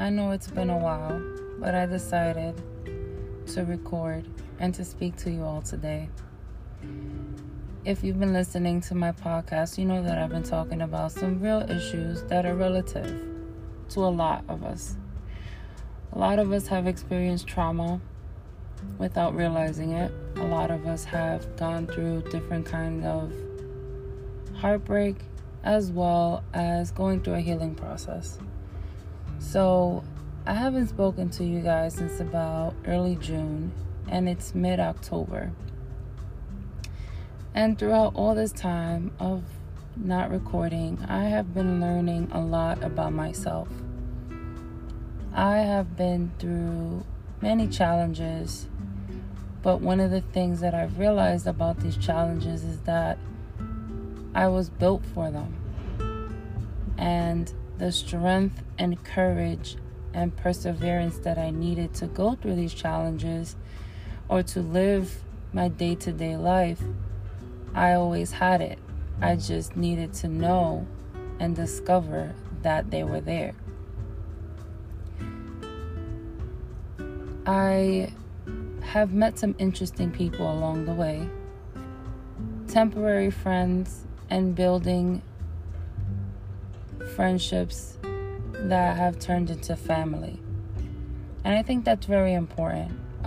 I know it's been a while, but I decided to record and to speak to you all today. If you've been listening to my podcast, you know that I've been talking about some real issues that are relative to a lot of us. A lot of us have experienced trauma without realizing it. A lot of us have gone through different kinds of heartbreak as well as going through a healing process. So I haven't spoken to you guys since about early June, and it's mid-October. And throughout all this time of not recording, I have been learning a lot about myself. I have been through many challenges, but one of the things that I've realized about these challenges is that I was built for them. And the strength and courage and perseverance that I needed to go through these challenges or to live my day-to-day life, I always had it. I just needed to know and discover that they were there. I have met some interesting people along the way, temporary friends, and building friendships that have turned into family. And I think that's very important.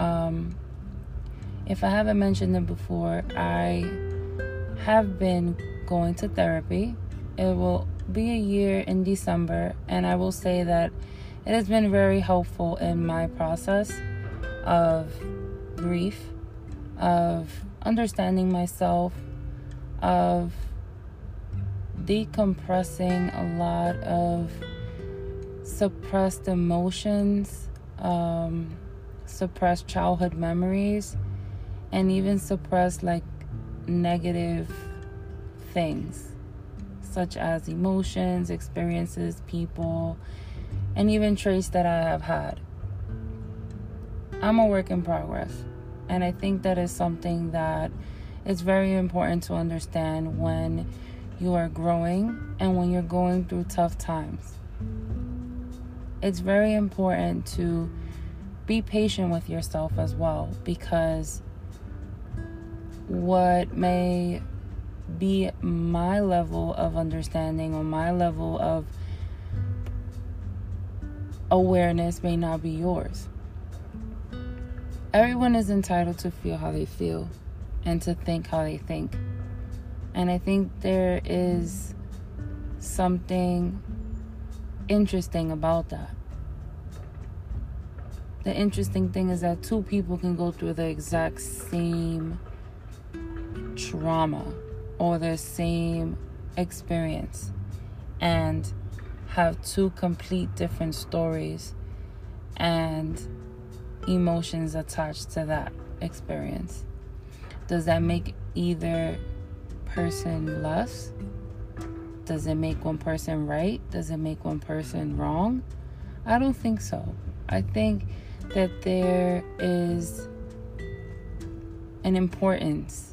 If I haven't mentioned it before, I have been going to therapy. It will be a year in December, and I will say that it has been very helpful in my process of grief, of understanding myself, of decompressing a lot of suppressed emotions, suppressed childhood memories, and even suppressed negative things such as emotions, experiences, people, and even traits that I have had. I'm a work in progress, and I think that is something that is very important to understand when you are growing and when you're going through tough times. It's very important to be patient with yourself as well, because what may be my level of understanding or my level of awareness may not be yours. Everyone is entitled to feel how they feel and to think how they think. And I think there is something interesting about that. The interesting thing is that two people can go through the exact same trauma or the same experience and have two complete different stories and emotions attached to that experience. Does that make either person less? Does it make one person right? Does it make one person wrong? I don't think so. I think that there is an importance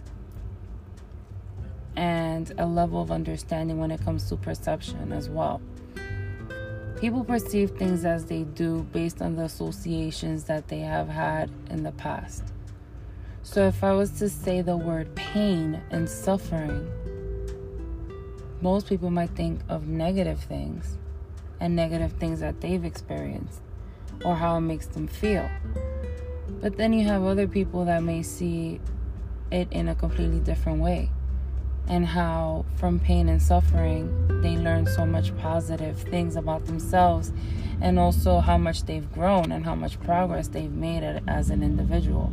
and a level of understanding when it comes to perception as well. People perceive things as they do based on the associations that they have had in the past. So if I was to say the word pain and suffering, most people might think of negative things and negative things that they've experienced or how it makes them feel. But then you have other people that may see it in a completely different way, and how from pain and suffering they learn so much positive things about themselves, and also how much they've grown and how much progress they've made as an individual.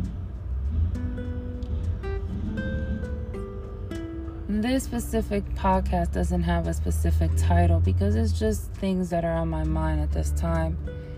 This specific podcast doesn't have a specific title because it's just things that are on my mind at this time.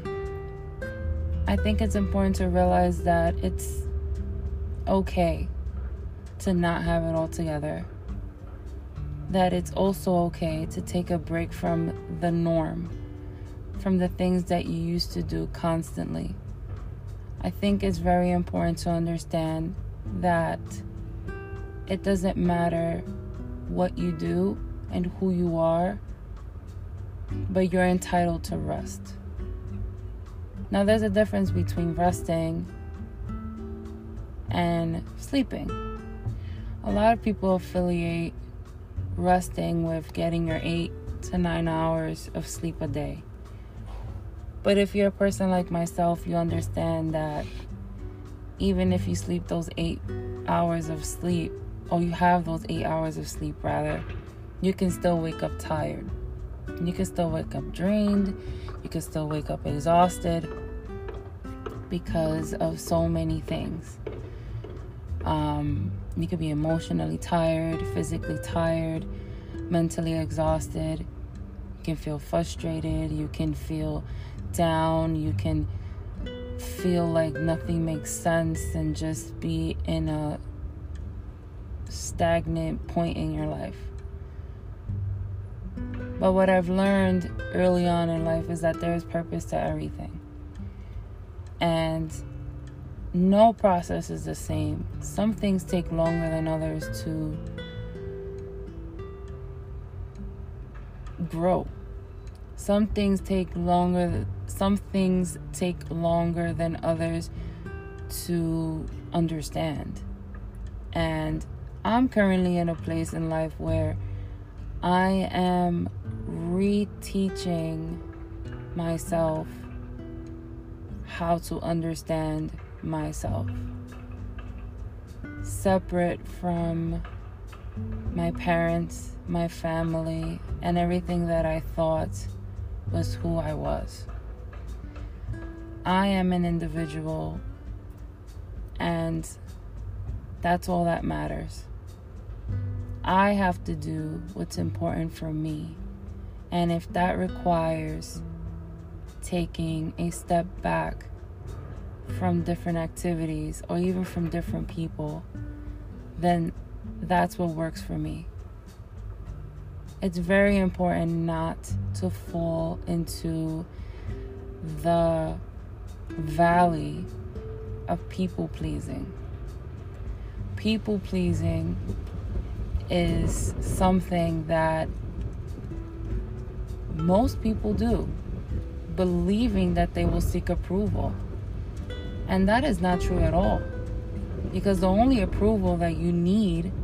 I think it's important to realize that it's okay to not have it all together. That it's also okay to take a break from the norm, from the things that you used to do constantly. I think it's very important to understand that it doesn't matter what you do and who you are, but you're entitled to rest. Now, there's a difference between resting and sleeping. A lot of people affiliate resting with getting your 8 to 9 hours of sleep a day. But if you're a person like myself, you understand that even if you sleep those 8 hours of sleep, or you have those 8 hours of sleep rather, you can still wake up tired. You can still wake up drained. You can still wake up exhausted because of so many things. You could be emotionally tired, physically tired, mentally exhausted. You can feel frustrated. You can feel down. You can feel like nothing makes sense and just be in a stagnant point in your life. But what I've learned early on in life is that there is purpose to everything. And no process is the same. Some things take longer than others to grow. Some things take longer than others to understand. And I'm currently in a place in life where I am reteaching myself how to understand myself, separate from my parents, my family, and everything that I thought was who I was. I am an individual, and that's all that matters. I have to do what's important for me, and if that requires taking a step back from different activities or even from different people, then that's what works for me. It's very important not to fall into the valley of people pleasing. People pleasing is something that most people do, believing that they will seek approval. And that is not true at all. Because the only approval that you need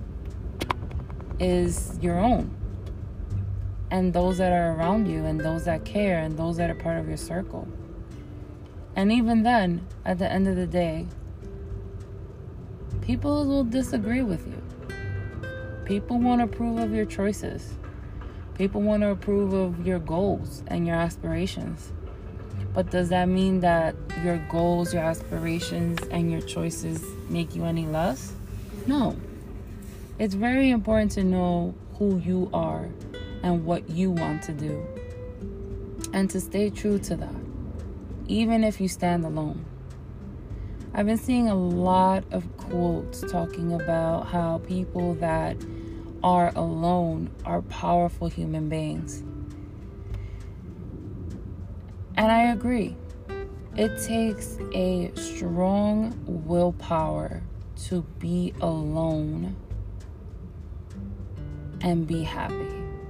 is your own. And those that are around you, and those that care, and those that are part of your circle. And even then, at the end of the day, people will disagree with you. People want to approve of your choices. People want to approve of your goals and your aspirations. But does that mean that your goals, your aspirations, and your choices make you any less? No. It's very important to know who you are and what you want to do, and to stay true to that, even if you stand alone. I've been seeing a lot of quotes talking about how people that are alone are powerful human beings. And I agree. It takes a strong willpower to be alone and be happy.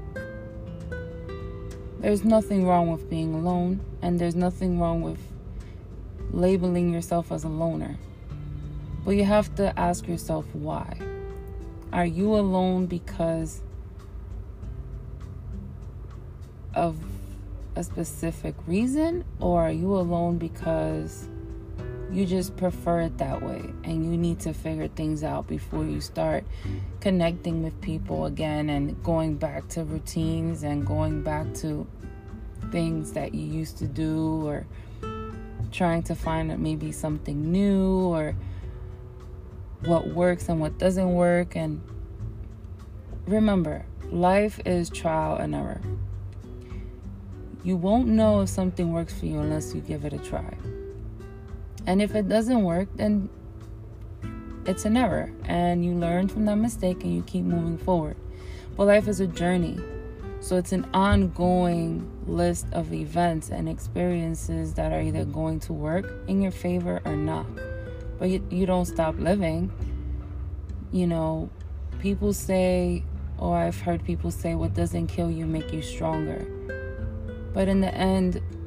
There's nothing wrong with being alone, and there's nothing wrong with labeling yourself as a loner. But you have to ask yourself why. Are you alone because of a specific reason, or are you alone because you just prefer it that way and you need to figure things out before you start connecting with people again and going back to routines and going back to things that you used to do, or trying to find maybe something new, or what works and what doesn't work? And remember, life is trial and error. You won't know if something works for you unless you give it a try. And if it doesn't work, then it's an error, and you learn from that mistake and you keep moving forward. But life is a journey. So it's an ongoing list of events and experiences that are either going to work in your favor or not. But you don't stop living. You know, people say, or I've heard people say, what doesn't kill you make you stronger. But in the end,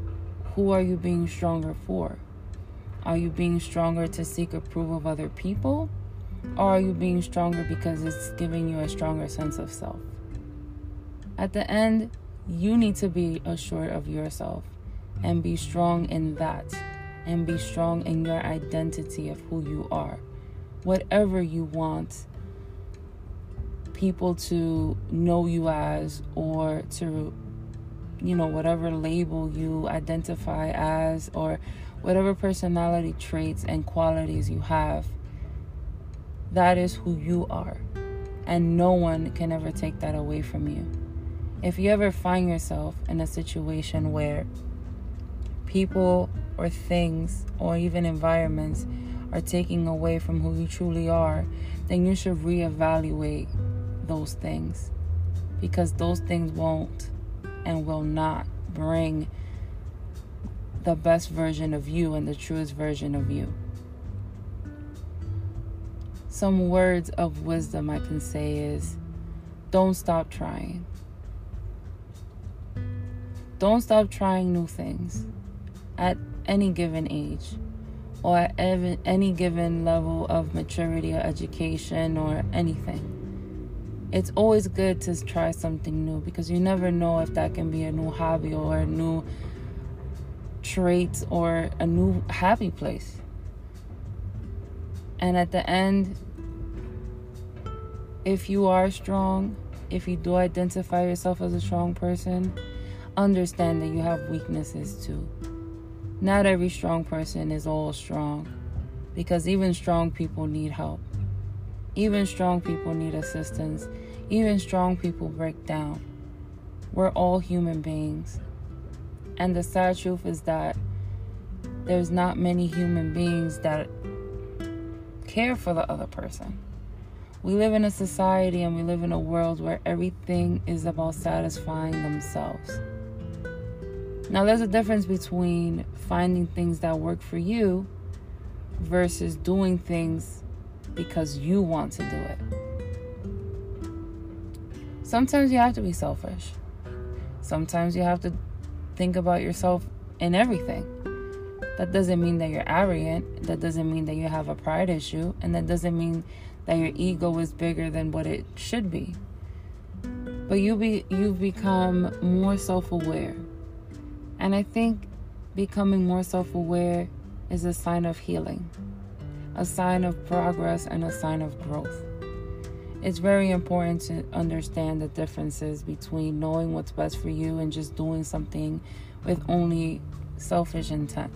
who are you being stronger for? Are you being stronger to seek approval of other people? Or are you being stronger because it's giving you a stronger sense of self? At the end, you need to be assured of yourself and be strong in that, and be strong in your identity of who you are. Whatever you want people to know you as, or to, whatever label you identify as, or whatever personality traits and qualities you have, that is who you are. And no one can ever take that away from you. If you ever find yourself in a situation where people or things or even environments are taking away from who you truly are, then you should reevaluate those things, because those things won't and will not bring the best version of you and the truest version of you. Some words of wisdom I can say is, don't stop trying. Don't stop trying new things at any given age, or at any given level of maturity or education or anything. It's always good to try something new, because you never know if that can be a new hobby or a new trait or a new happy place. And at the end, if you are strong, if you do identify yourself as a strong person, understand that you have weaknesses too. Not every strong person is all strong, because even strong people need help. Even strong people need assistance. Even strong people break down. We're all human beings. And the sad truth is that there's not many human beings that care for the other person. We live in a society and we live in a world where everything is about satisfying themselves. Now, there's a difference between finding things that work for you versus doing things because you want to do it. Sometimes you have to be selfish. Sometimes you have to think about yourself in everything. That doesn't mean that you're arrogant. That doesn't mean that you have a pride issue. And that doesn't mean that your ego is bigger than what it should be. But you've become more self-aware. And I think becoming more self-aware is a sign of healing, a sign of progress, and a sign of growth. It's very important to understand the differences between knowing what's best for you and just doing something with only selfish intent.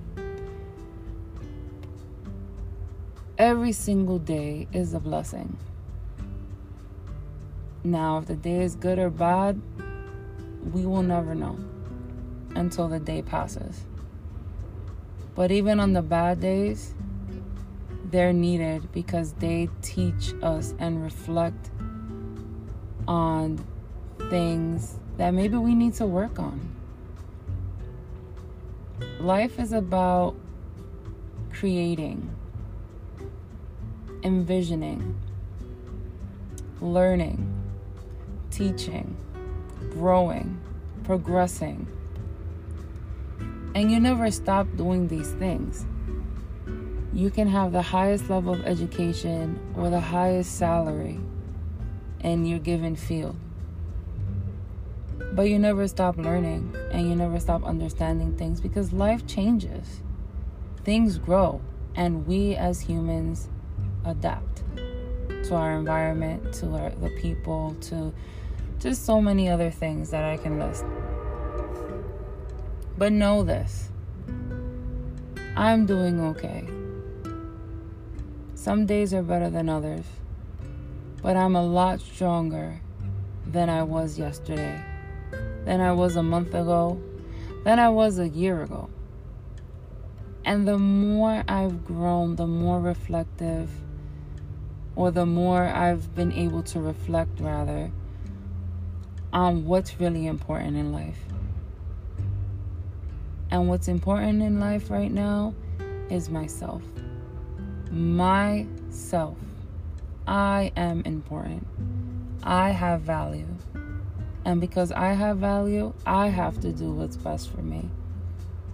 Every single day is a blessing. Now, if the day is good or bad, we will never know until the day passes. But even on the bad days, they're needed, because they teach us and reflect on things that maybe we need to work on. Life is about creating, envisioning, learning, teaching, growing, progressing. And you never stop doing these things. You can have the highest level of education or the highest salary in your given field, but you never stop learning and you never stop understanding things, because life changes. Things grow, and we as humans adapt to our environment, to the people, to just so many other things that I can list. But know this, I'm doing okay. Some days are better than others, but I'm a lot stronger than I was yesterday, than I was a month ago, than I was a year ago. And the more I've grown, the more reflective, or the more I've been able to reflect, rather, on what's really important in life. And what's important in life right now is myself. Myself. I am important. I have value. And because I have value, I have to do what's best for me.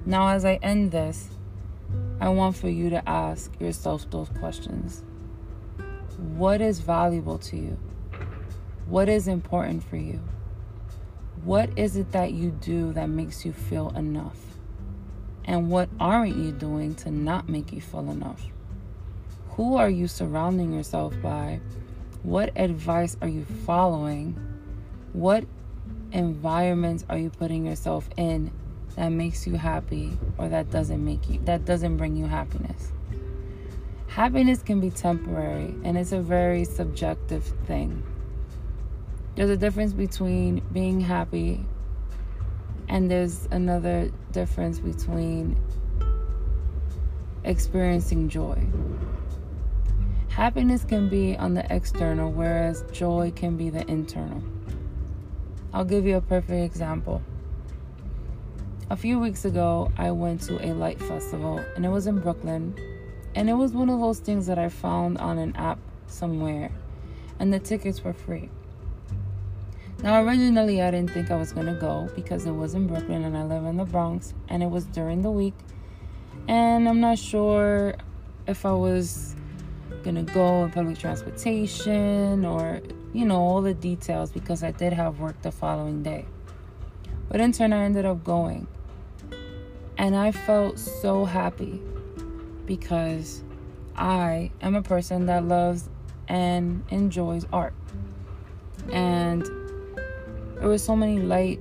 Now, as I end this, I want for you to ask yourself those questions. What is valuable to you? What is important for you? What is it that you do that makes you feel enough? And what aren't you doing to not make you feel enough? Who are you surrounding yourself by? What advice are you following? What environments are you putting yourself in that makes you happy or that doesn't bring you happiness? Happiness can be temporary, and it's a very subjective thing. There's a difference between being happy, and there's another difference between experiencing joy. Happiness can be on the external, whereas joy can be the internal. I'll give you a perfect example. A few weeks ago, I went to a light festival, and it was in Brooklyn. And it was one of those things that I found on an app somewhere, and the tickets were free. Now, originally, I didn't think I was going to go because it was in Brooklyn and I live in the Bronx, and it was during the week. And I'm not sure if I was going to go in public transportation or, all the details, because I did have work the following day. But in turn, I ended up going. And I felt so happy because I am a person that loves and enjoys art. And there were so many light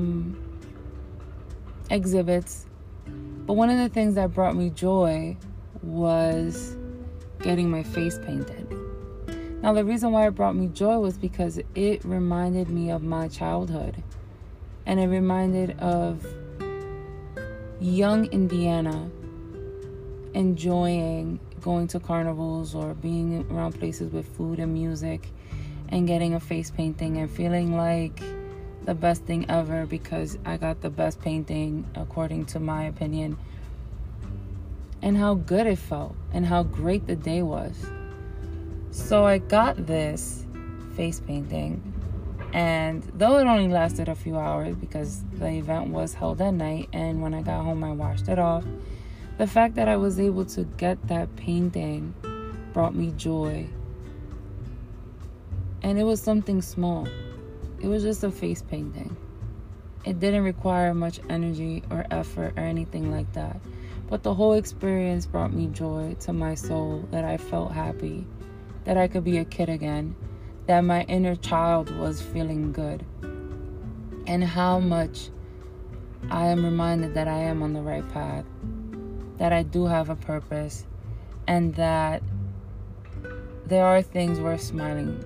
exhibits. But one of the things that brought me joy was getting my face painted. Now, the reason why it brought me joy was because it reminded me of my childhood. And it reminded of young Indiana enjoying going to carnivals or being around places with food and music and getting a face painting and feeling like the best thing ever because I got the best painting according to my opinion, and how good it felt and how great the day was. So I got this face painting, and though it only lasted a few hours because the event was held at night, and when I got home I washed it off, the fact that I was able to get that painting brought me joy. And it was something small. It was just a face painting. It didn't require much energy or effort or anything like that. But the whole experience brought me joy to my soul, that I felt happy, that I could be a kid again, that my inner child was feeling good, and how much I am reminded that I am on the right path, that I do have a purpose, and that there are things worth smiling.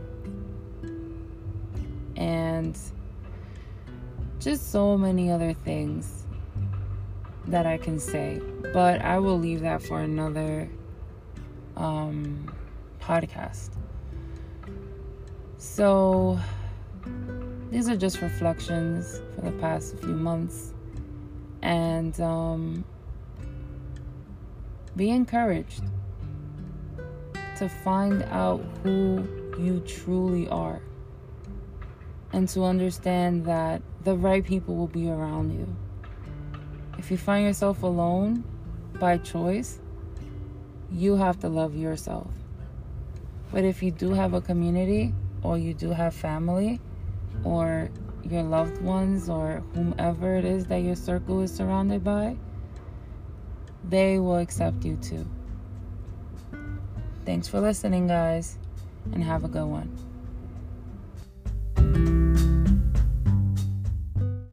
And just so many other things that I can say. But I will leave that for another podcast. So these are just reflections for the past few months. And be encouraged to find out who you truly are, and to understand that the right people will be around you. If you find yourself alone by choice, you have to love yourself. But if you do have a community, or you do have family, or your loved ones, or whomever it is that your circle is surrounded by, they will accept you too. Thanks for listening, guys, and have a good one.